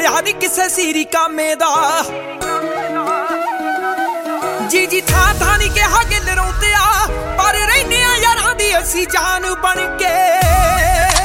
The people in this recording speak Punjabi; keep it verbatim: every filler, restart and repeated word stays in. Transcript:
ਹੋਇਆ ਨੀ ਕਿਸੇ ਸੀਰੀ ਕਾਮੇ ਦਾ। ਜੀ ਜੀ ਥਾਂ ਥਾਂ ਨੀ ਕਿਹਾ ਗਿੱਲ ਰੋਂਦੇ ਆ, ਪਰ ਰਹਿੰਦੇ ਆ ਯਾਰਾਂ ਦੀ ਅਸੀਂ ਜਾਨ ਬਣ ਕੇ।